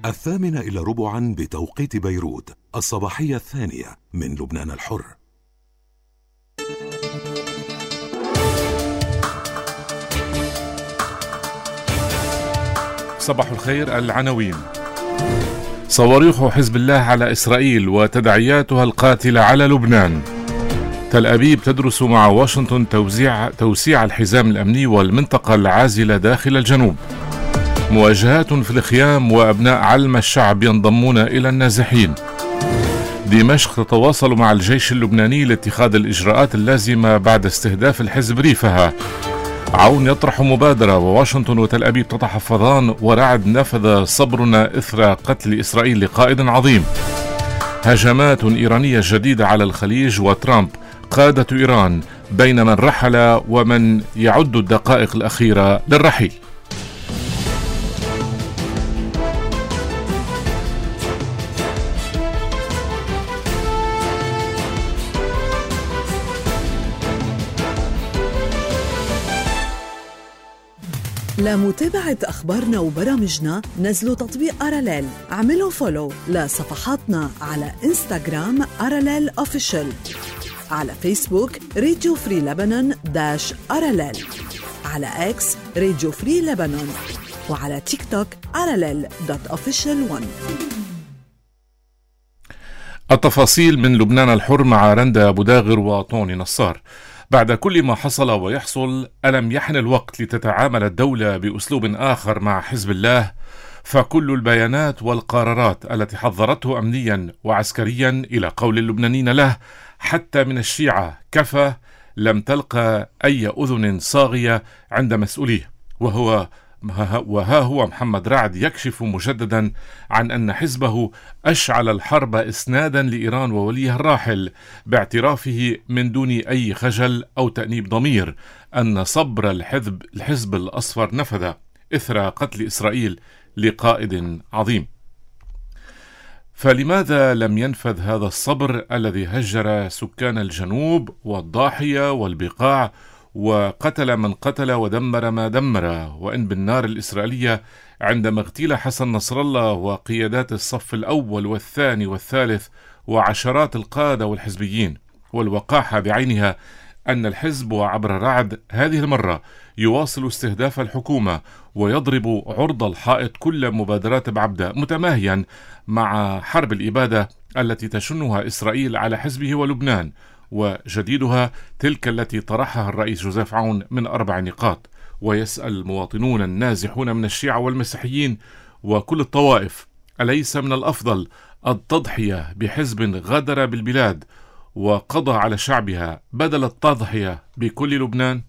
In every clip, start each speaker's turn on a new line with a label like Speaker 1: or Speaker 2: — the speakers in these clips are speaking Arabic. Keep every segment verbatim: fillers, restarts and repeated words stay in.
Speaker 1: الثامنة إلى ربعا بتوقيت بيروت، الصباحية الثانية من لبنان الحر.
Speaker 2: صباح الخير. العناوين: صواريخ حزب الله على إسرائيل وتداعياتها القاتلة على لبنان. تل أبيب تدرس مع واشنطن توزيع توسيع الحزام الأمني والمنطقة العازلة داخل الجنوب. مواجهات في الخيام وأبناء علم الشعب ينضمون إلى النازحين. دمشق تتواصل مع الجيش اللبناني لاتخاذ الإجراءات اللازمة بعد استهداف الحزب ريفها. عون يطرح مبادرة وواشنطن وتل أبيب تتحفظان. ورعد: نفذ صبرنا إثر قتل إسرائيل لقائد عظيم. هجمات إيرانية جديدة على الخليج، وترامب: قادة إيران بين من رحل ومن يعد الدقائق الأخيرة للرحيل.
Speaker 3: لمتابعة أخبارنا وبرامجنا نزلوا تطبيق أراليل. عملوا فولو لصفحاتنا على إنستغرام أراليل أوفيشال، على فيسبوك راديو فري لبنان داش أراليل، على إكس راديو فري لبنان، وعلى تيك توك أراليل دوت أوفيشال ون.
Speaker 2: التفاصيل من لبنان الحر مع رندا بوداغر وطوني نصار. بعد كل ما حصل ويحصل، ألم يحن الوقت لتتعامل الدولة بأسلوب آخر مع حزب الله؟ فكل البيانات والقرارات التي حضرته أمنيا وعسكريا إلى قول اللبنانيين له حتى من الشيعة كفى، لم تلقى أي أذن صاغية عند مسؤوليه. وهو وها هو محمد رعد يكشف مجددا عن أن حزبه أشعل الحرب إسنادا لإيران ووليها الراحل، باعترافه من دون أي خجل أو تأنيب ضمير أن صبر الحزب, الحزب الأصفر نفذ إثر قتل إسرائيل لقائد عظيم. فلماذا لم ينفذ هذا الصبر الذي هجر سكان الجنوب والضاحية والبقاع وقتل من قتل ودمر ما دمر، وإن بالنار الإسرائيلية عندما اغتيل حسن نصر الله وقيادات الصف الأول والثاني والثالث وعشرات القادة والحزبيين؟ والوقاحة بعينها أن الحزب وعبر رعد هذه المرة يواصل استهداف الحكومة ويضرب عرض الحائط كل مبادرات بعبدة، متماهيا مع حرب الإبادة التي تشنها إسرائيل على حزبه ولبنان، وجديدها تلك التي طرحها الرئيس جوزيف عون من أربع نقاط. ويسأل المواطنون النازحون من الشيعة والمسيحيين وكل الطوائف: أليس من الأفضل التضحية بحزب غدر بالبلاد وقضى على شعبها بدل التضحية بكل لبنان؟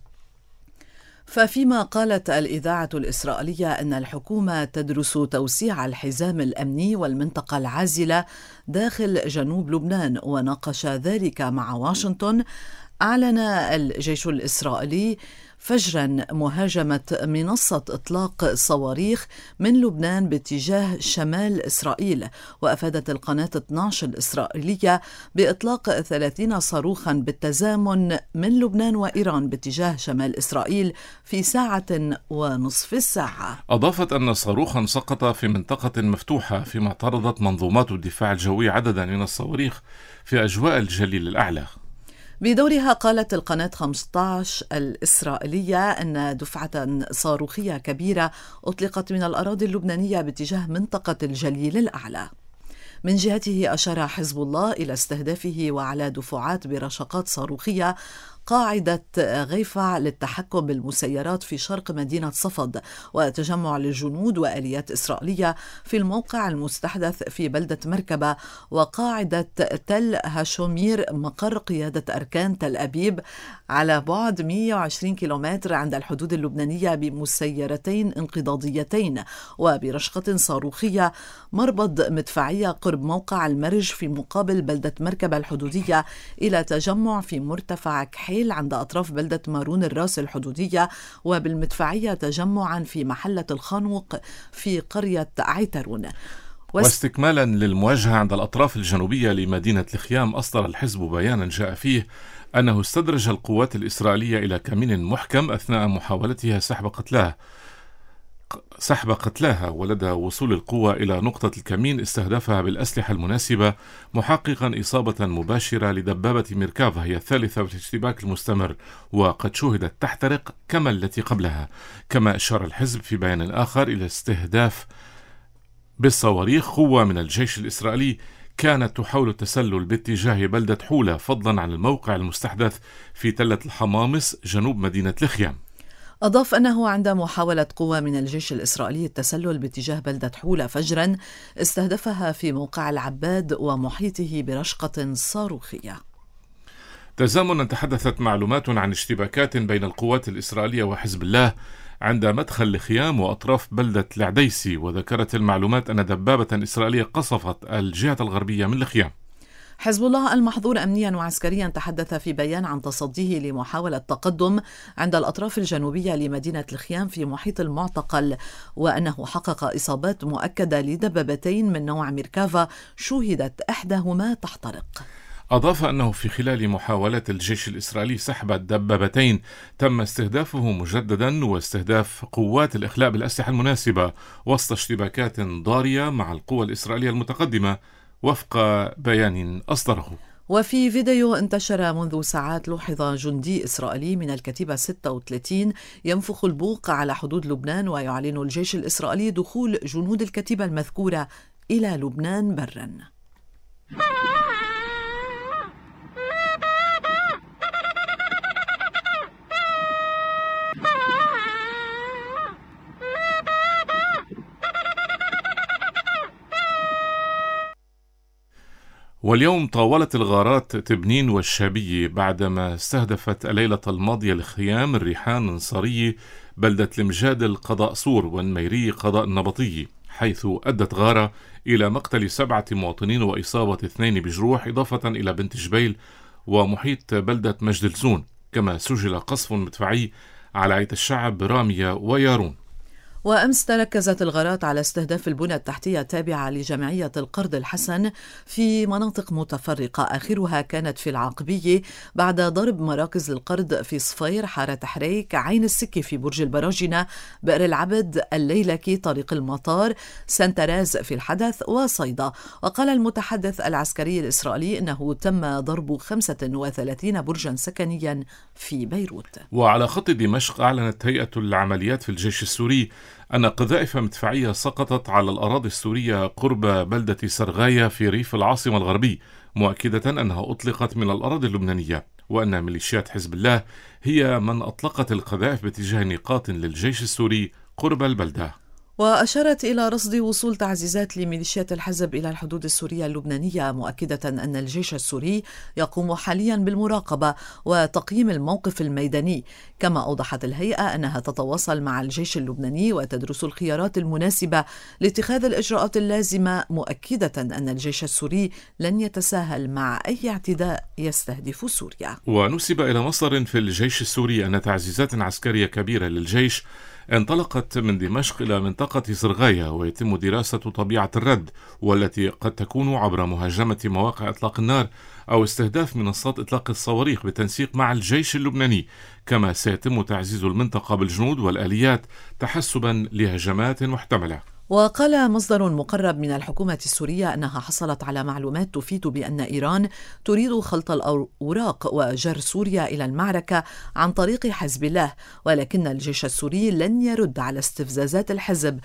Speaker 3: ففيما قالت الإذاعة الإسرائيلية أن الحكومة تدرس توسيع الحزام الأمني والمنطقة العازلة داخل جنوب لبنان وناقش ذلك مع واشنطن، أعلن الجيش الإسرائيلي فجرا مهاجمة منصة إطلاق صواريخ من لبنان باتجاه شمال إسرائيل. وأفادت القناة اثني عشر الإسرائيلية بإطلاق ثلاثين صاروخا بالتزامن من لبنان وإيران باتجاه شمال إسرائيل في ساعة ونصف الساعة.
Speaker 2: أضافت أن صاروخا سقط في منطقة مفتوحة، فيما اعترضت منظومات الدفاع الجوي عددا من الصواريخ في أجواء الجليل الأعلى.
Speaker 3: بدورها قالت القناة خمسة عشر الإسرائيلية أن دفعة صاروخية كبيرة أطلقت من الأراضي اللبنانية باتجاه منطقة الجليل الأعلى. من جهته أشار حزب الله إلى استهدافه وعلى دفعات برشقات صاروخية قاعدة غيفع للتحكم بالمسيرات في شرق مدينة صفد، وتجمع للجنود وآليات إسرائيلية في الموقع المستحدث في بلدة مركبة، وقاعدة تل هاشومير مقر قيادة أركان تل أبيب على بعد مئة وعشرين كيلومتر عند الحدود اللبنانية بمسيرتين انقضاضيتين، وبرشقة صاروخية مربض مدفعية قرب موقع المرج في مقابل بلدة مركبة الحدودية، إلى تجمع في مرتفع كحيل عند أطراف بلدة مارون الراس الحدودية، وبالمدفعية تجمعا في محلة الخانوق في قرية عيترون.
Speaker 2: واستكمالا للمواجهة عند الأطراف الجنوبية لمدينة الخيام، أصدر الحزب بيانا جاء فيه أنه استدرج القوات الإسرائيلية إلى كمين محكم أثناء محاولتها سحب قتلاه، سحب قتلاها، ولدى وصول القوة إلى نقطة الكمين استهدفها بالأسلحة المناسبة، محققا إصابة مباشرة لدبابة ميركافا هي الثالثة في الاشتباك المستمر، وقد شوهدت تحترق كما التي قبلها. كما أشار الحزب في بيان آخر إلى استهداف بالصواريخ قوة من الجيش الإسرائيلي كانت تحاول التسلل باتجاه بلدة حولة، فضلا عن الموقع المستحدث في تلة الحمامص جنوب مدينة لخيام.
Speaker 3: أضاف أنه عند محاولة قوة من الجيش الإسرائيلي التسلل باتجاه بلدة حولة فجرا استهدفها في موقع العباد ومحيطه برشقة صاروخية.
Speaker 2: تزامنا تحدثت معلومات عن اشتباكات بين القوات الإسرائيلية وحزب الله عند مدخل لخيام وأطراف بلدة العديسي، وذكرت المعلومات أن دبابة إسرائيلية قصفت الجهة الغربية من لخيام.
Speaker 3: حزب الله المحظور أمنيا وعسكريا تحدث في بيان عن تصديه لمحاولة تقدم عند الأطراف الجنوبية لمدينة لخيام في محيط المعتقل، وأنه حقق إصابات مؤكدة لدبابتين من نوع ميركافا شوهدت إحداهما تحترق.
Speaker 2: أضاف أنه في خلال محاولات الجيش الإسرائيلي سحب الدبابتين تم استهدافه مجددا واستهداف قوات الإخلاء بالأسلحة المناسبة وسط اشتباكات ضارية مع القوى الإسرائيلية المتقدمة وفق بيان أصدره.
Speaker 3: وفي فيديو انتشر منذ ساعات لوحظ جندي إسرائيلي من الكتيبة ستة وثلاثين ينفخ البوق على حدود لبنان، ويعلن الجيش الإسرائيلي دخول جنود الكتيبة المذكورة إلى لبنان برا.
Speaker 2: واليوم طاولت الغارات تبنين والشابية بعدما استهدفت الليلة الماضية لخيام الريحان النصاري بلدة المجادل قضاء صور والنميري قضاء النبطية، حيث أدت غارة إلى مقتل سبعة مواطنين وإصابة اثنين بجروح، إضافة إلى بنت جبيل ومحيط بلدة مجدلزون. كما سجل قصف مدفعي على عيت الشعب برامية ويارون.
Speaker 3: وأمس تركزت الغارات على استهداف البنى التحتية التابعة لجمعية القرض الحسن في مناطق متفرقة، آخرها كانت في العاقبية بعد ضرب مراكز القرض في صفير، حارة حريك، عين السكة في برج البراجنة، بئر العبد، الليلكي، طريق المطار، سنتراز في الحدث، وصيدا. وقال المتحدث العسكري الإسرائيلي أنه تم ضرب خمسة وثلاثين برجا سكنيا في بيروت.
Speaker 2: وعلى خط دمشق أعلنت هيئة العمليات في الجيش السوري أن قذائف مدفعية سقطت على الأراضي السورية قرب بلدة سرغاية في ريف العاصمة الغربي، مؤكدة أنها أطلقت من الأراضي اللبنانية، وأن ميليشيات حزب الله هي من أطلقت القذائف باتجاه نقاط للجيش السوري قرب البلدة.
Speaker 3: وأشارت إلى رصد وصول تعزيزات لميليشيات الحزب إلى الحدود السورية اللبنانية، مؤكدة أن الجيش السوري يقوم حاليا بالمراقبة وتقييم الموقف الميداني. كما أوضحت الهيئة أنها تتواصل مع الجيش اللبناني وتدرس الخيارات المناسبة لاتخاذ الإجراءات اللازمة، مؤكدة أن الجيش السوري لن يتساهل مع أي اعتداء يستهدف سوريا.
Speaker 2: ونسب إلى مصدر في الجيش السوري أن تعزيزات عسكرية كبيرة للجيش انطلقت من دمشق إلى منطقة سرغاية، ويتم دراسة طبيعة الرد، والتي قد تكون عبر مهاجمة مواقع إطلاق النار أو استهداف منصات إطلاق الصواريخ بالتنسيق مع الجيش اللبناني. كما سيتم تعزيز المنطقة بالجنود والآليات تحسبا لهجمات محتملة.
Speaker 3: وقال مصدر مقرب من الحكومة السورية أنها حصلت على معلومات تفيد بأن إيران تريد خلط الأوراق وجر سوريا إلى المعركة عن طريق حزب الله، ولكن الجيش السوري لن يرد على استفزازات الحزب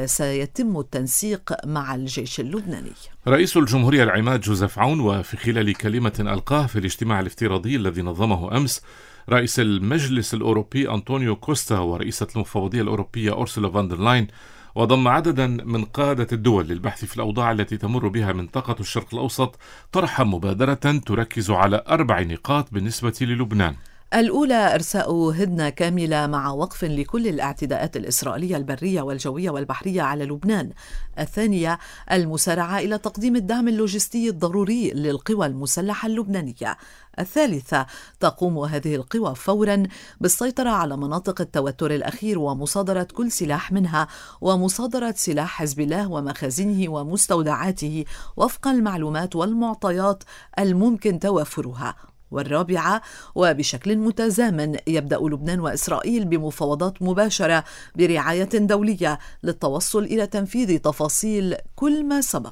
Speaker 3: وسيتم التنسيق مع الجيش اللبناني.
Speaker 2: رئيس الجمهورية العماد جوزيف عون، وفي خلال كلمة ألقاه في الاجتماع الافتراضي الذي نظمه أمس رئيس المجلس الأوروبي أنطونيو كوستا ورئيسة المفوضية الأوروبية أورسولا فان دير لاين، وضم عددا من قادة الدول للبحث في الأوضاع التي تمر بها منطقة الشرق الأوسط، طرح مبادرة تركز على أربع نقاط بالنسبة للبنان.
Speaker 3: الأولى إرساء هدنة كاملة مع وقف لكل الاعتداءات الإسرائيلية البرية والجوية والبحرية على لبنان. الثانية المسارعة إلى تقديم الدعم اللوجستي الضروري للقوى المسلحة اللبنانية. الثالثة تقوم هذه القوى فورا بالسيطرة على مناطق التوتر الأخير ومصادرة كل سلاح منها، ومصادرة سلاح حزب الله ومخازنه ومستودعاته وفق المعلومات والمعطيات الممكن توافرها. والرابعة، وبشكل متزامن يبدأ لبنان وإسرائيل بمفاوضات مباشرة برعاية دولية للتوصل إلى تنفيذ تفاصيل كل ما سبق.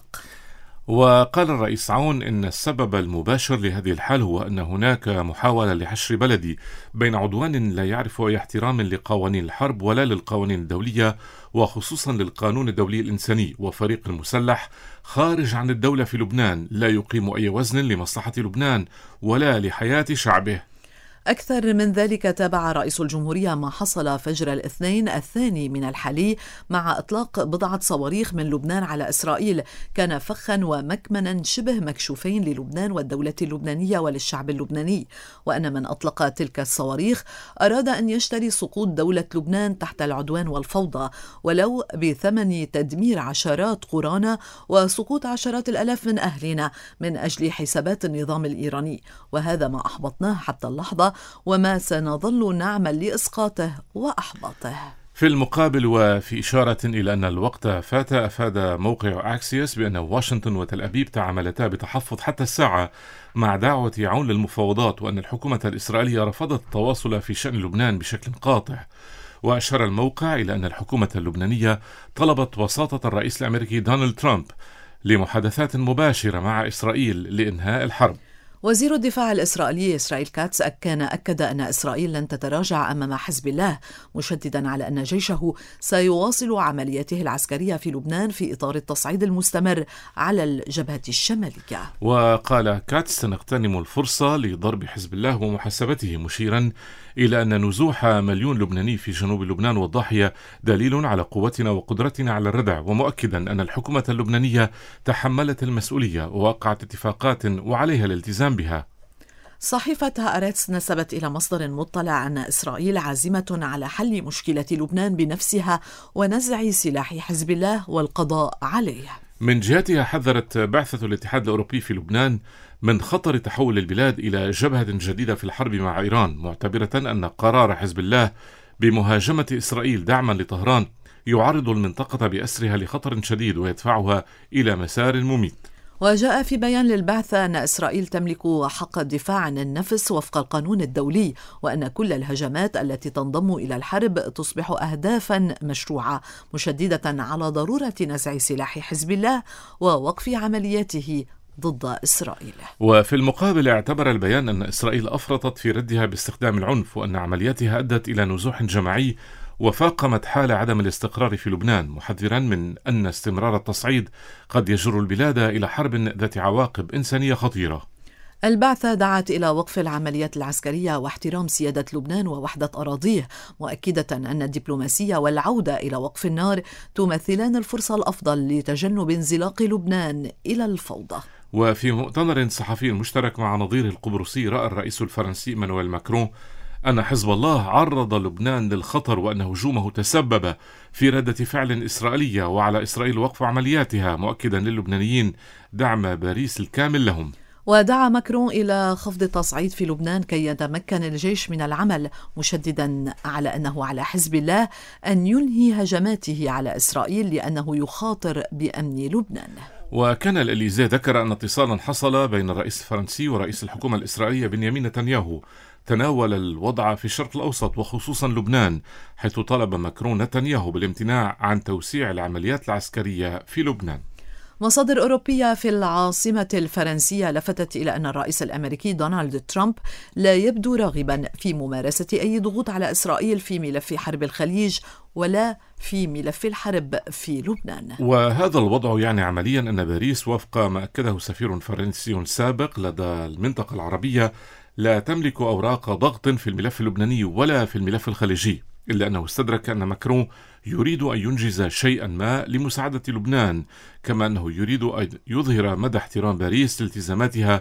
Speaker 2: وقال الرئيس عون إن السبب المباشر لهذه الحال هو أن هناك محاولة لحشر بلدي بين عدوان لا يعرف أي احترام لقوانين الحرب ولا للقوانين الدولية، وخصوصا للقانون الدولي الإنساني، وفريق المسلح خارج عن الدولة في لبنان لا يقيم أي وزن لمصلحة لبنان ولا لحياة شعبه.
Speaker 3: أكثر من ذلك، تابع رئيس الجمهورية ما حصل فجر الاثنين الثاني من الحالي مع إطلاق بضعة صواريخ من لبنان على إسرائيل كان فخا ومكمنا شبه مكشوفين للبنان والدولة اللبنانية وللشعب اللبناني، وأن من أطلق تلك الصواريخ أراد أن يشتري سقوط دولة لبنان تحت العدوان والفوضى، ولو بثمن تدمير عشرات قرانا وسقوط عشرات الألاف من أهلنا من أجل حسابات النظام الإيراني، وهذا ما أحبطناه حتى اللحظة وما سنظل نعمل لإسقاطه وأحباطه.
Speaker 2: في المقابل، وفي إشارة إلى أن الوقت فات، أفاد موقع أكسيوس بأن واشنطن وتل أبيب تعاملتا بتحفظ حتى الساعة مع دعوة عون للمفاوضات، وأن الحكومة الإسرائيلية رفضت التواصل في شأن لبنان بشكل قاطع. وأشار الموقع إلى أن الحكومة اللبنانية طلبت وساطة الرئيس الأمريكي دونالد ترامب لمحادثات مباشرة مع إسرائيل لإنهاء الحرب.
Speaker 3: وزير الدفاع الإسرائيلي إسرائيل كاتس كان أكد أن إسرائيل لن تتراجع أمام حزب الله، مشددا على أن جيشه سيواصل عملياته العسكرية في لبنان في إطار التصعيد المستمر على الجبهة الشمالية.
Speaker 2: وقال كاتس: سنغتنم الفرصة لضرب حزب الله ومحاسبته، مشيرا إلى أن نزوح مليون لبناني في جنوب لبنان والضاحية دليل على قوتنا وقدرتنا على الردع، ومؤكدا أن الحكومة اللبنانية تحملت المسؤولية ووقعت اتفاقات وعليها الالتزام بها.
Speaker 3: صحيفة هآرتس نسبت إلى مصدر مطلع أن إسرائيل عازمة على حل مشكلة لبنان بنفسها ونزع سلاح حزب الله والقضاء عليه.
Speaker 2: من جهتها، حذرت بعثة الاتحاد الأوروبي في لبنان من خطر تحول البلاد إلى جبهة جديدة في الحرب مع إيران، معتبرة أن قرار حزب الله بمهاجمة إسرائيل دعما لطهران يعرض المنطقة بأسرها لخطر شديد ويدفعها إلى مسار مميت.
Speaker 3: وجاء في بيان للبعثة أن إسرائيل تملك حق الدفاع عن النفس وفق القانون الدولي، وأن كل الهجمات التي تنضم إلى الحرب تصبح أهدافا مشروعة، مشددة على ضرورة نزع سلاح حزب الله ووقف عملياته ضد إسرائيل.
Speaker 2: وفي المقابل، اعتبر البيان أن إسرائيل أفرطت في ردها باستخدام العنف، وأن عملياتها أدت إلى نزوح جماعي وفاقمت حال عدم الاستقرار في لبنان، محذرا من أن استمرار التصعيد قد يجر البلاد إلى حرب ذات عواقب إنسانية خطيرة.
Speaker 3: البعثة دعت إلى وقف العمليات العسكرية واحترام سيادة لبنان ووحدة أراضيه، مؤكدة أن الدبلوماسية والعودة إلى وقف النار تمثلان الفرصة الأفضل لتجنب انزلاق لبنان إلى الفوضى.
Speaker 2: وفي مؤتمر صحفي مشترك مع نظيره القبرصي، رأى الرئيس الفرنسي إيمانويل ماكرون أن حزب الله عرض لبنان للخطر، وأن هجومه تسبب في ردة فعل إسرائيلية وعلى إسرائيل وقف عملياتها، مؤكدا للبنانيين دعم باريس الكامل لهم.
Speaker 3: ودعا ماكرون إلى خفض التصعيد في لبنان كي يتمكن الجيش من العمل، مشددا على أنه على حزب الله أن ينهي هجماته على إسرائيل لأنه يخاطر بأمن لبنان.
Speaker 2: وكان الإليزيه ذكر أن اتصالا حصل بين الرئيس الفرنسي ورئيس الحكومة الإسرائيلية بنيامين نتنياهو تناول الوضع في الشرق الأوسط وخصوصا لبنان، حيث طلب ماكرون نتنياهو بالامتناع عن توسيع العمليات العسكرية في لبنان.
Speaker 3: مصادر أوروبية في العاصمة الفرنسية لفتت إلى أن الرئيس الأمريكي دونالد ترامب لا يبدو راغبا في ممارسة أي ضغوط على إسرائيل في ملف حرب الخليج ولا في ملف الحرب في لبنان.
Speaker 2: وهذا الوضع يعني عمليا أن باريس، وفق ما أكده سفير فرنسي سابق لدى المنطقة العربية، لا تملك أوراق ضغط في الملف اللبناني ولا في الملف الخليجي، إلا أنه استدرك أن ماكرون يريد أن ينجز شيئا ما لمساعدة لبنان، كما أنه يريد أن يظهر مدى احترام باريس لالتزاماتها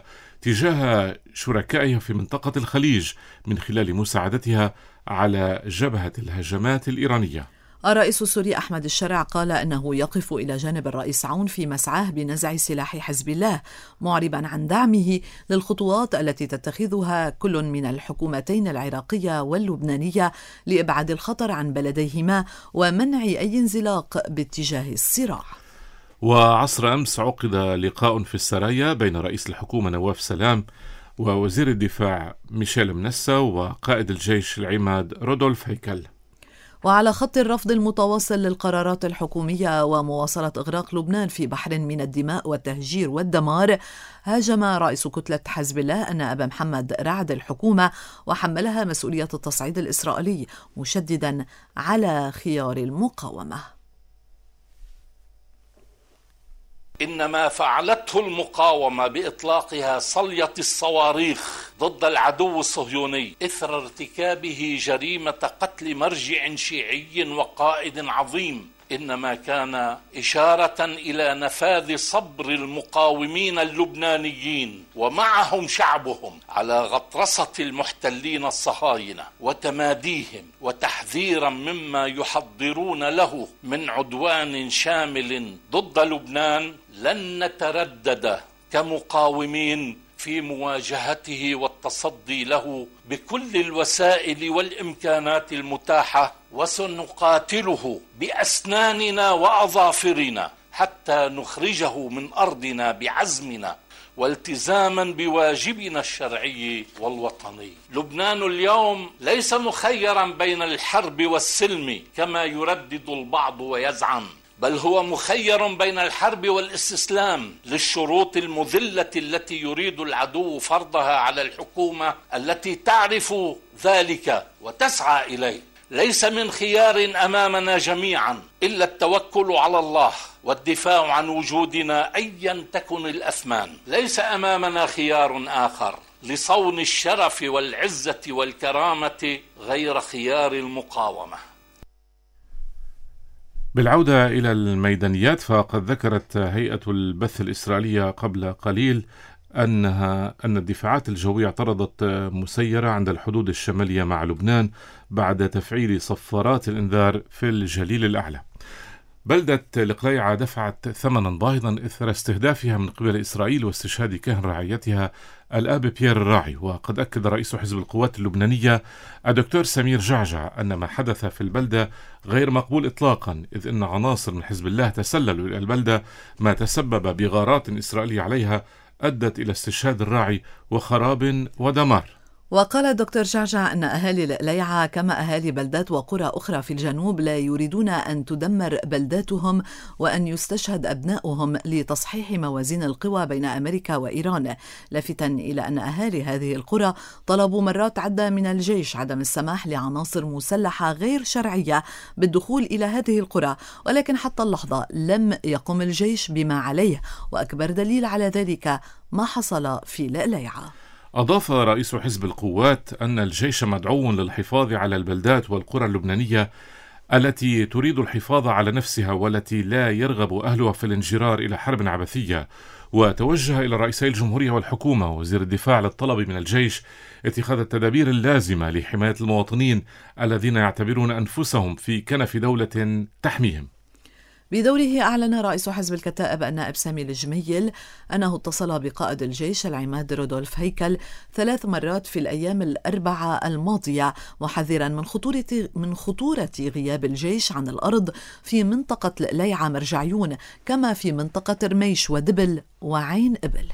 Speaker 2: تجاه شركائها في منطقة الخليج من خلال مساعدتها على جبهة الهجمات الإيرانية.
Speaker 3: الرئيس السوري أحمد الشرع قال أنه يقف إلى جانب الرئيس عون في مسعاه بنزع سلاح حزب الله، معربا عن دعمه للخطوات التي تتخذها كل من الحكومتين العراقية واللبنانية لإبعاد الخطر عن بلديهما ومنع أي انزلاق باتجاه الصراع.
Speaker 2: وعصر أمس عقد لقاء في السرايا بين رئيس الحكومة نواف سلام ووزير الدفاع ميشيل منسا وقائد الجيش العماد رودولف هيكل.
Speaker 3: وعلى خط الرفض المتواصل للقرارات الحكومية ومواصلة إغراق لبنان في بحر من الدماء والتهجير والدمار، هاجم رئيس كتلة حزب الله النائب محمد رعد الحكومة وحملها مسؤولية التصعيد الإسرائيلي، مشددا على خيار المقاومة.
Speaker 4: إن ما فعلته المقاومة بإطلاقها صلية الصواريخ ضد العدو الصهيوني إثر ارتكابه جريمة قتل مرجع شيعي وقائد عظيم إنما كان إشارة إلى نفاذ صبر المقاومين اللبنانيين ومعهم شعبهم على غطرسة المحتلين الصهاينة وتماديهم، وتحذيرا مما يحضرون له من عدوان شامل ضد لبنان. لن نتردد كمقاومين في مواجهته والتصدي له بكل الوسائل والإمكانات المتاحة، وسنقاتله بأسناننا وأظافرنا حتى نخرجه من أرضنا بعزمنا والتزاما بواجبنا الشرعي والوطني. لبنان اليوم ليس مخيرا بين الحرب والسلم كما يردد البعض ويزعم، بل هو مخير بين الحرب والاستسلام للشروط المذلة التي يريد العدو فرضها على الحكومة التي تعرف ذلك وتسعى إليه. ليس من خيار أمامنا جميعا إلا التوكل على الله والدفاع عن وجودنا أيا تكن الأثمان. ليس أمامنا خيار آخر لصون الشرف والعزة والكرامة غير خيار المقاومة.
Speaker 2: بالعودة إلى الميدانيات، فقد ذكرت هيئة البث الإسرائيلية قبل قليل أنها أن الدفاعات الجوية اعترضت مسيرة عند الحدود الشمالية مع لبنان بعد تفعيل صفارات الإنذار في الجليل الأعلى. بلدة القليعة دفعت ثمنا باهظا إثر استهدافها من قبل إسرائيل واستشهاد كاهن رعايتها الآب بيير الراعي. وقد أكد رئيس حزب القوات اللبنانية الدكتور سمير جعجع أن ما حدث في البلدة غير مقبول إطلاقا، إذ أن عناصر من حزب الله تسللوا إلى البلدة، ما تسبب بغارات إسرائيلية عليها أدت إلى استشهاد الراعي وخراب ودمار.
Speaker 3: وقال الدكتور جعجع أن أهالي القليعة كما أهالي بلدات وقرى أخرى في الجنوب لا يريدون أن تدمر بلداتهم وأن يستشهد أبناؤهم لتصحيح موازين القوى بين أمريكا وإيران، لافتا إلى أن أهالي هذه القرى طلبوا مرات عدة من الجيش عدم السماح لعناصر مسلحة غير شرعية بالدخول إلى هذه القرى، ولكن حتى اللحظة لم يقم الجيش بما عليه، وأكبر دليل على ذلك ما حصل في القليعة.
Speaker 2: أضاف رئيس حزب القوات أن الجيش مدعو للحفاظ على البلدات والقرى اللبنانية التي تريد الحفاظ على نفسها والتي لا يرغب أهلها في الانجرار إلى حرب عبثية، وتوجه إلى رئيسي الجمهورية والحكومة ووزير الدفاع للطلب من الجيش اتخاذ التدابير اللازمة لحماية المواطنين الذين يعتبرون أنفسهم في كنف دولة تحميهم.
Speaker 3: بدوره أعلن رئيس حزب الكتائب النائب سامي الجميل أنه اتصل بقائد الجيش العماد رودولف هيكل ثلاث مرات في الأيام الأربعة الماضية، محذرا من خطورة من خطورة غياب الجيش عن الأرض في منطقة القليعة مرجعيون، كما في منطقة رميش ودبل وعين إبل.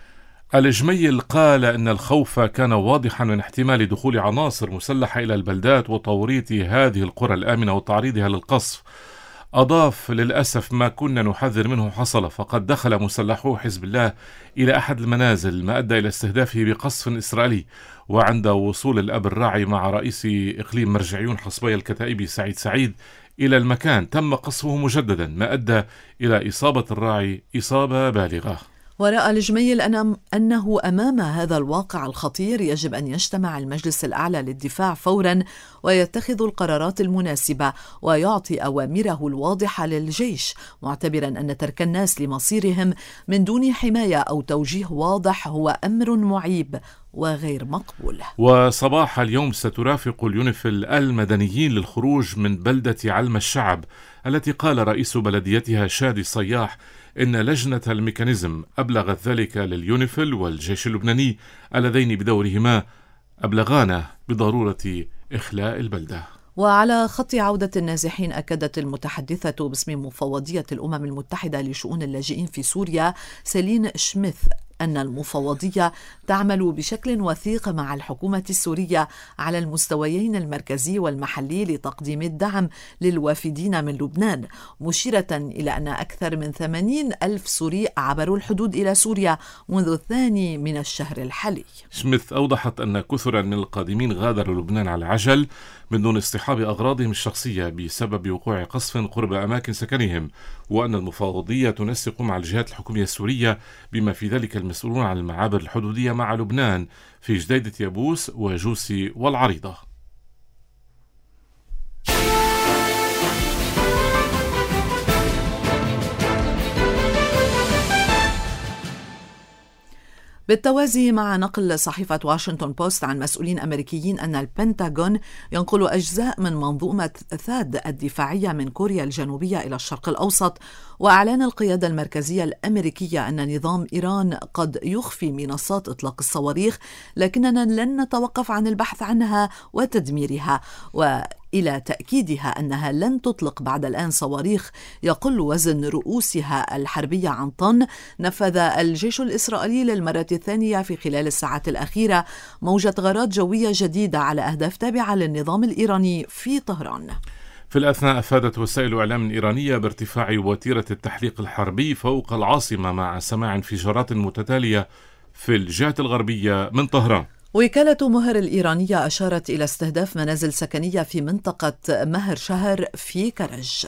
Speaker 2: الجميل قال أن الخوف كان واضحا من احتمال دخول عناصر مسلحة إلى البلدات وتوريط هذه القرى الآمنة وتعريضها للقصف. أضاف: للأسف ما كنا نحذر منه حصل، فقد دخل مسلحو حزب الله إلى أحد المنازل ما أدى إلى استهدافه بقصف إسرائيلي. وعند وصول الأب الراعي مع رئيس إقليم مرجعيون حصبي الكتائبي سعيد سعيد إلى المكان تم قصفه مجددا ما أدى إلى إصابة الراعي إصابة بالغة.
Speaker 3: ورأى الجميل أنه أمام هذا الواقع الخطير يجب أن يجتمع المجلس الأعلى للدفاع فورا ويتخذ القرارات المناسبة ويعطي أوامره الواضحة للجيش، معتبرا أن ترك الناس لمصيرهم من دون حماية أو توجيه واضح هو أمر معيب وغير مقبول.
Speaker 2: وصباح اليوم سترافق اليونيفيل المدنيين للخروج من بلدة علم الشعب التي قال رئيس بلديتها شادي صياح إن لجنة الميكانيزم أبلغت ذلك لليونيفيل والجيش اللبناني اللذين بدورهما أبلغانا بضرورة إخلاء البلدة.
Speaker 3: وعلى خط عودة النازحين، أكدت المتحدثة باسم مفوضية الأمم المتحدة لشؤون اللاجئين في سوريا سيلين شميث أن المفوضية تعمل بشكل وثيق مع الحكومة السورية على المستويين المركزي والمحلي لتقديم الدعم للوافدين من لبنان، مشيرة إلى أن أكثر من ثمانين ألف سوري عبروا الحدود إلى سوريا منذ الثاني من الشهر الحالي.
Speaker 2: سميث أوضحت أن كثرا من القادمين غادروا لبنان على العجل من دون اصطحاب أغراضهم الشخصية بسبب وقوع قصف قرب أماكن سكنهم، وأن المفوضية تنسق مع الجهات الحكومية السورية بما في ذلك المسؤولون عن المعابر الحدودية مع لبنان في جديدة يابوس وجوسي والعريضة.
Speaker 3: بالتوازي مع نقل صحيفة واشنطن بوست عن مسؤولين أمريكيين أن البنتاغون ينقل أجزاء من منظومة ثاد الدفاعية من كوريا الجنوبية إلى الشرق الأوسط، وأعلان القيادة المركزية الأمريكية أن نظام إيران قد يخفي منصات إطلاق الصواريخ، لكننا لن نتوقف عن البحث عنها وتدميرها، وإلى تأكيدها أنها لن تطلق بعد الآن صواريخ يقل وزن رؤوسها الحربية عن طن. نفذ الجيش الإسرائيلي للمرة الثانية في خلال الساعات الأخيرة موجة غارات جوية جديدة على أهداف تابعة للنظام الإيراني في طهران.
Speaker 2: في الأثناء أفادت وسائل إعلام إيرانية بارتفاع وتيرة التحليق الحربي فوق العاصمة مع سماع انفجارات متتالية في الجهة الغربية من طهران.
Speaker 3: وكالة مهر الإيرانية أشارت إلى استهداف منازل سكنية في منطقة مهر شهر في كرج.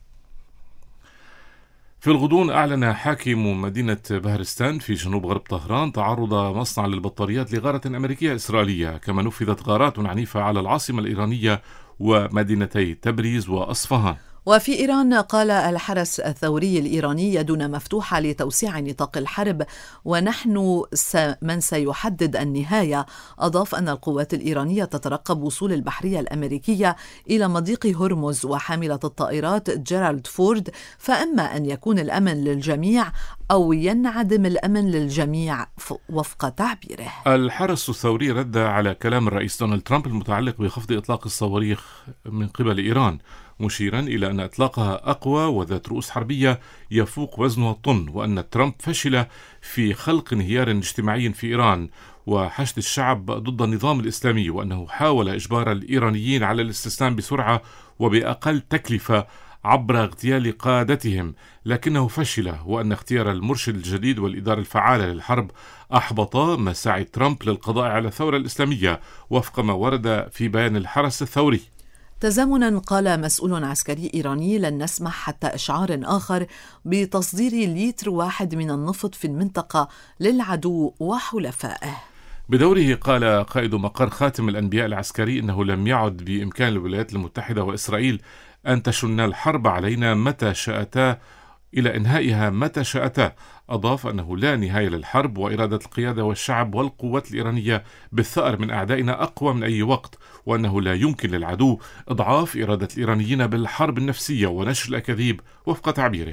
Speaker 2: في الغضون أعلن حاكم مدينة بهرستان في جنوب غرب طهران تعرض مصنع للبطاريات لغارة أمريكية إسرائيلية، كما نفذت غارات عنيفة على العاصمة الإيرانية ومدينتي تبريز وأصفهان.
Speaker 3: وفي إيران قال الحرس الثوري الإيراني يدنا مفتوحة لتوسيع نطاق الحرب ونحن من سيحدد النهاية. أضاف أن القوات الإيرانية تترقب وصول البحرية الأمريكية إلى مضيق هرمز وحاملة الطائرات جيرالد فورد، فإما أن يكون الأمن للجميع أو ينعدم الأمن للجميع وفق تعبيره.
Speaker 2: الحرس الثوري رد على كلام الرئيس دونالد ترامب المتعلق بخفض إطلاق الصواريخ من قبل إيران، مشيرا إلى أن إطلاقها أقوى وذات رؤوس حربية يفوق وزنها الطن، وأن ترامب فشل في خلق انهيار اجتماعي في إيران وحشد الشعب ضد النظام الإسلامي، وأنه حاول إجبار الإيرانيين على الاستسلام بسرعة وبأقل تكلفة عبر اغتيال قادتهم، لكنه فشل، وأن اختيار المرشد الجديد والإدارة الفعالة للحرب أحبط مساعي ترامب للقضاء على الثورة الإسلامية وفق ما ورد في بيان الحرس الثوري.
Speaker 3: تزامنا قال مسؤول عسكري إيراني لن نسمح حتى إشعار آخر بتصدير لتر واحد من النفط في المنطقة للعدو وحلفائه.
Speaker 2: بدوره قال قائد مقر خاتم الأنبياء العسكري إنه لم يعد بإمكان الولايات المتحدة وإسرائيل أن تشن الحرب علينا متى شاءتا إلى إنهائها متى شاءتا. أضاف أنه لا نهاية للحرب، وإرادة القيادة والشعب والقوات الإيرانية بالثأر من أعدائنا أقوى من أي وقت، وأنه لا يمكن للعدو إضعاف إرادة الإيرانيين بالحرب النفسية ونشر الأكاذيب وفق تعبيره.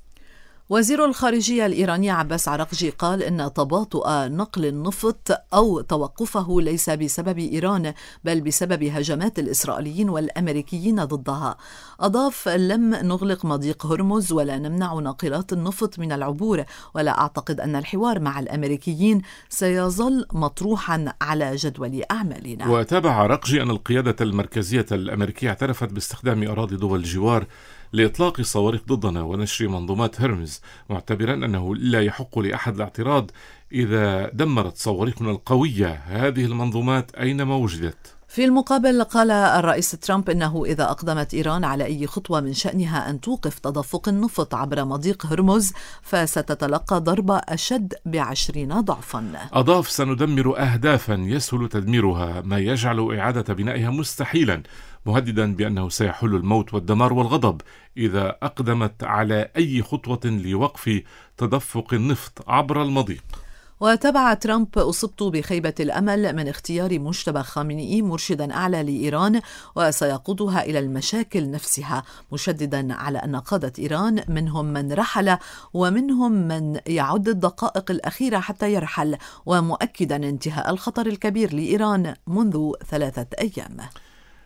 Speaker 3: وزير الخارجية الإيراني عباس عراقجي قال إن تباطؤ نقل النفط أو توقفه ليس بسبب إيران بل بسبب هجمات الإسرائيليين والأمريكيين ضدها. أضاف: لم نغلق مضيق هرمز ولا نمنع ناقلات النفط من العبور، ولا أعتقد أن الحوار مع الأمريكيين سيظل مطروحا على جدول أعمالنا.
Speaker 2: وتابع عراقجي أن القيادة المركزية الأمريكية اعترفت باستخدام أراضي دول الجوار لإطلاق صواريخ ضدنا ونشر منظومات هرمز، معتبرا أنه لا يحق لأحد الاعتراض إذا دمرت صواريخنا القوية هذه المنظومات أينما وجدت.
Speaker 3: في المقابل قال الرئيس ترامب إنه إذا أقدمت إيران على أي خطوة من شأنها أن توقف تدفق النفط عبر مضيق هرمز فستتلقى ضربة أشد بعشرين ضعفا.
Speaker 2: أضاف: سندمر أهدافا يسهل تدميرها ما يجعل إعادة بنائها مستحيلا، مهددا بأنه سيحل الموت والدمار والغضب إذا أقدمت على أي خطوة لوقف تدفق النفط عبر المضيق.
Speaker 3: وتبع ترامب: أصبت بخيبة الأمل من اختيار مجتبى خامنئي مرشدا أعلى لإيران وسيقودها إلى المشاكل نفسها، مشددا على أن قادة إيران منهم من رحل ومنهم من يعد الدقائق الأخيرة حتى يرحل، ومؤكدا انتهاء الخطر الكبير لإيران منذ ثلاثة أيام.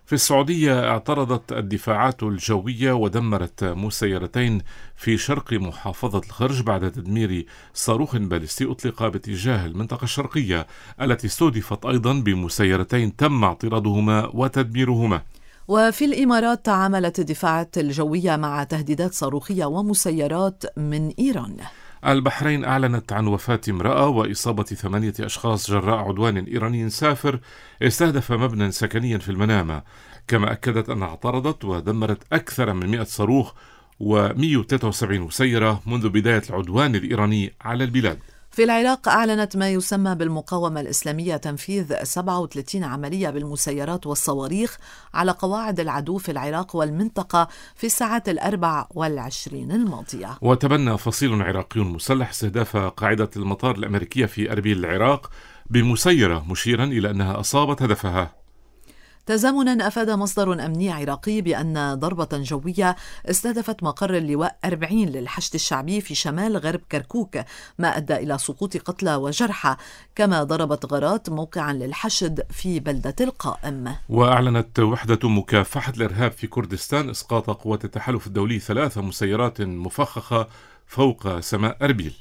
Speaker 2: في السعودية اعترضت الدفاعات الجوية ودمرت مسيرتين في شرق محافظة الخرج بعد تدمير صاروخ باليستي أطلق باتجاه المنطقة الشرقية التي استهدفت أيضا بمسيرتين تم اعتراضهما وتدميرهما.
Speaker 3: وفي الإمارات تعاملت الدفاعات الجوية مع تهديدات صاروخية ومسيرات من إيران.
Speaker 2: البحرين أعلنت عن وفاة امرأة وإصابة ثمانية أشخاص جراء عدوان إيراني سافر استهدف مبنى سكنيا في المنامة، كما أكدت أنها اعترضت ودمرت أكثر من مئة صاروخ ومئة وثلاثة وسبعين مسيرة منذ بداية العدوان الإيراني على البلاد.
Speaker 3: في العراق أعلنت ما يسمى بالمقاومة الإسلامية تنفيذ سبعة وثلاثين عملية بالمسيرات والصواريخ على قواعد العدو في العراق والمنطقة في الساعات الأربع والعشرين الماضية.
Speaker 2: وتبنى فصيل عراقي مسلح استهداف قاعدة المطار الأمريكية في أربيل العراق بمسيرة، مشيرا إلى أنها أصابت هدفها.
Speaker 3: تزامنا أفاد مصدر أمني عراقي بأن ضربة جوية استهدفت مقر اللواء أربعين للحشد الشعبي في شمال غرب كركوك، ما أدى إلى سقوط قتلى وجرحى، كما ضربت غارات موقعا للحشد في بلدة القائم.
Speaker 2: وأعلنت وحدة مكافحة الإرهاب في كردستان إسقاط قوات التحالف الدولي ثلاث مسيرات مفخخة فوق سماء أربيل.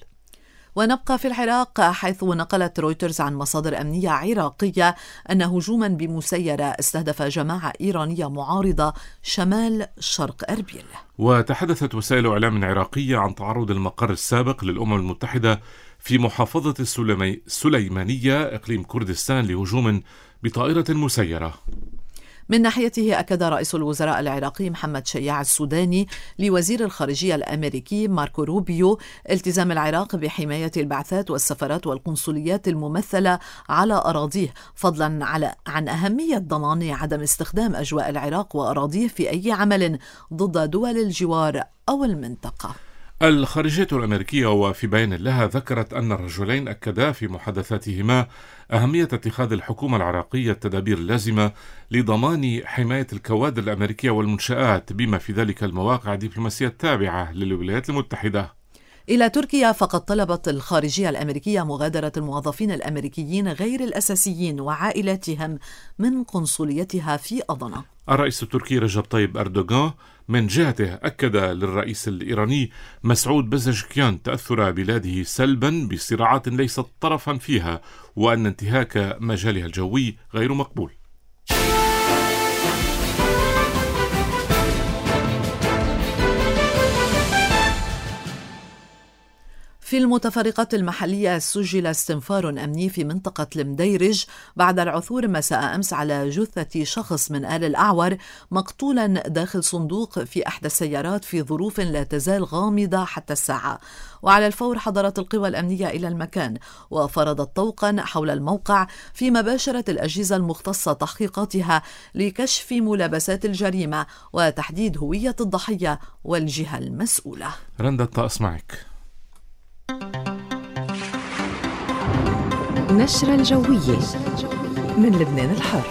Speaker 3: ونبقى في العراق، حيث نقلت رويترز عن مصادر أمنية عراقية أن هجوما بمسيرة استهدف جماعة إيرانية معارضة شمال شرق أربيل.
Speaker 2: وتحدثت وسائل إعلام عراقية عن تعرض المقر السابق للأمم المتحدة في محافظة السليمي... السليمانية إقليم كردستان لهجوم بطائرة مسيرة.
Speaker 3: من ناحيته أكد رئيس الوزراء العراقي محمد شياع السوداني لوزير الخارجية الأمريكي ماركو روبيو التزام العراق بحماية البعثات والسفارات والقنصليات الممثلة على أراضيه، فضلا على عن أهمية ضمان عدم استخدام أجواء العراق وأراضيه في أي عمل ضد دول الجوار أو المنطقة.
Speaker 2: الخارجية الأمريكية وفي بيان لها ذكرت أن الرجلين أكدا في محادثاتهما أهمية اتخاذ الحكومة العراقية التدابير اللازمة لضمان حماية الكوادر الأمريكية والمنشآت، بما في ذلك المواقع الدبلوماسية التابعة للولايات المتحدة.
Speaker 3: إلى تركيا، فقد طلبت الخارجية الأمريكية مغادرة الموظفين الأمريكيين غير الأساسيين وعائلاتهم من قنصليتها في أضنة.
Speaker 2: الرئيس التركي رجب طيب أردوغان من جهته أكد للرئيس الإيراني مسعود بزشكيان تأثر بلاده سلبا بصراعات ليست طرفا فيها، وأن انتهاك مجالها الجوي غير مقبول.
Speaker 3: في المتفرقات المحلية، سجل استنفار أمني في منطقة المديرج بعد العثور مساء أمس على جثة شخص من آل الأعور مقتولا داخل صندوق في إحدى السيارات في ظروف لا تزال غامضة حتى الساعة. وعلى الفور حضرت القوى الأمنية إلى المكان وفرضت طوقا حول الموقع، فيما باشرت الأجهزة المختصة تحقيقاتها لكشف ملابسات الجريمة وتحديد هوية الضحية والجهة المسؤولة.
Speaker 2: رندا الطقس معك.
Speaker 5: نشرة الجوية من لبنان الحر.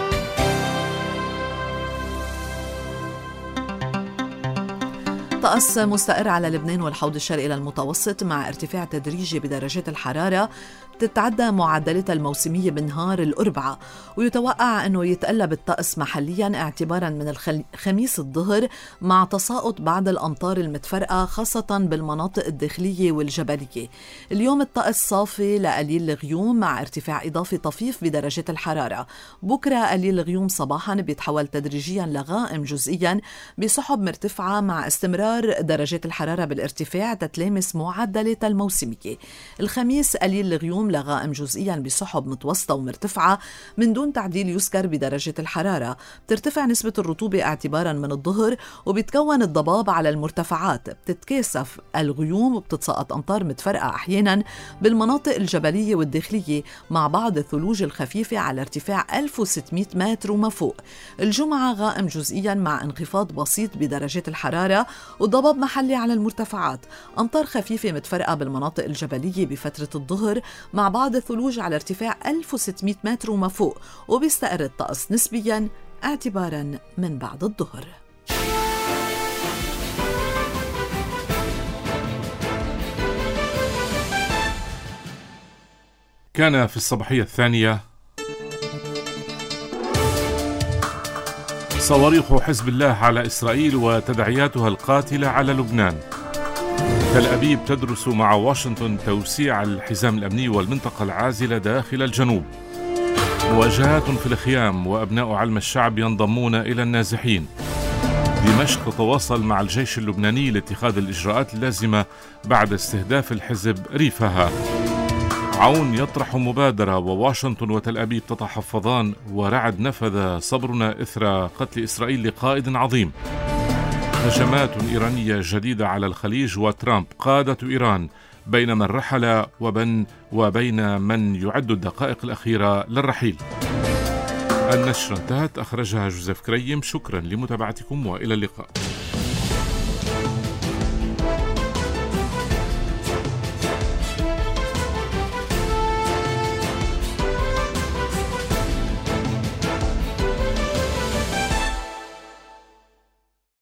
Speaker 3: طقس مستقر على لبنان والحوض الشرقي للمتوسط، مع ارتفاع تدريجي بدرجات الحرارة تتعدى معدلات الموسمية بنهار الأربعاء، ويتوقع أنه يتقلب الطقس محليا اعتبارا من الخميس الظهر، مع تساقط بعض الأمطار المتفرقة خاصة بالمناطق الداخلية والجبلية. اليوم الطقس صافي لقليل الغيوم مع ارتفاع إضافي طفيف بدرجات الحرارة. بكرة قليل الغيوم صباحا بيتحول تدريجيا لغائم جزئيا بسحب مرتفعة، مع استمرار درجات الحرارة بالارتفاع تتلامس معدلات الموسمية. الخميس قليل الغيوم لغائم جزئيا بسحب متوسطة ومرتفعة من دون تعديل يذكر بدرجة الحرارة. بترتفع نسبة الرطوبة اعتبارا من الظهر، وبتكون الضباب على المرتفعات. بتتكاثف الغيوم وبتتساقط أمطار متفرقة أحيانا بالمناطق الجبلية والداخلية، مع بعض الثلوج الخفيفة على ارتفاع ألف وستمئة متر وما فوق. الجمعة غائم جزئيا مع انخفاض بسيط بدرجات الحرارة وضباب محلي على المرتفعات. أمطار خفيفة متفرقة بالمناطق الجبلية بفترة الظهر، مع بعض الثلوج على ارتفاع ألف وستمئة متر وما فوق، وبيستقر الطقس نسبيا اعتبارا من بعد الظهر.
Speaker 2: كان في الصباحية الثانية صواريخ حزب الله على إسرائيل وتداعياتها القاتلة على لبنان. تل أبيب تدرس مع واشنطن توسيع الحزام الأمني والمنطقة العازلة داخل الجنوب. مواجهات في الخيام وأبناء علم الشعب ينضمون إلى النازحين. دمشق تتواصل مع الجيش اللبناني لاتخاذ الإجراءات اللازمة بعد استهداف الحزب ريفها. عون يطرح مبادرة وواشنطن وتل أبيب تتحفظان. ورعد نفذ صبرنا إثر قتل إسرائيل لقائد عظيم. هجمات إيرانية جديدة على الخليج وترامب قادة إيران بين من رحل وبين, وبين من يعد الدقائق الأخيرة للرحيل. النشرة انتهت، أخرجها جوزيف كريم. شكرا لمتابعتكم وإلى اللقاء.